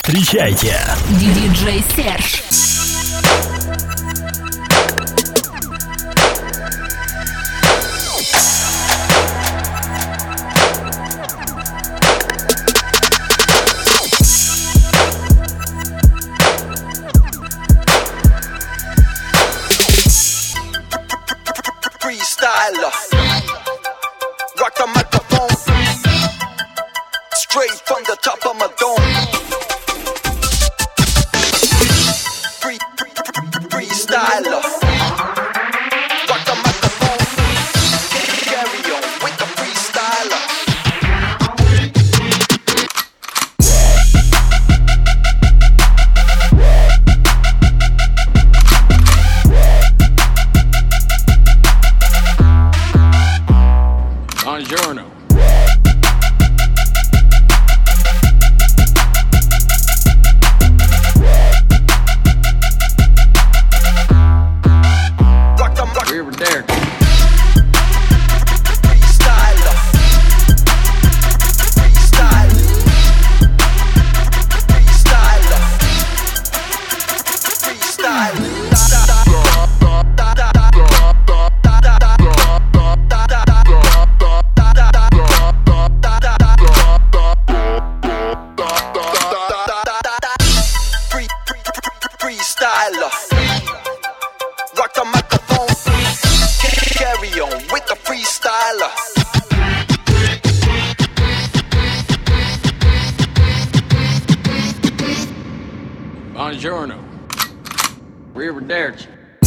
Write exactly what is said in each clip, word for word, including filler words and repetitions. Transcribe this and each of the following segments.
Встречайте, диджей Серж. Freestyler, rock the microphone, straight from the top of my dome. Free, free, free, freestyler, rock the microphone, carry on with the freestyler. Buongiorno. We were there. Freestyler, freestyler, freestyler, freestyler. Free, free, free, freestyler, rock the microphone, carry on with the freestyler. Buongiorno. We were there.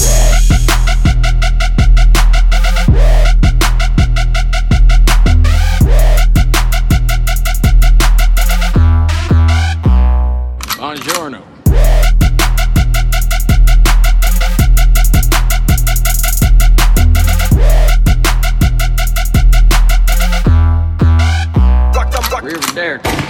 Buongiorno. Rock the rock. We were there.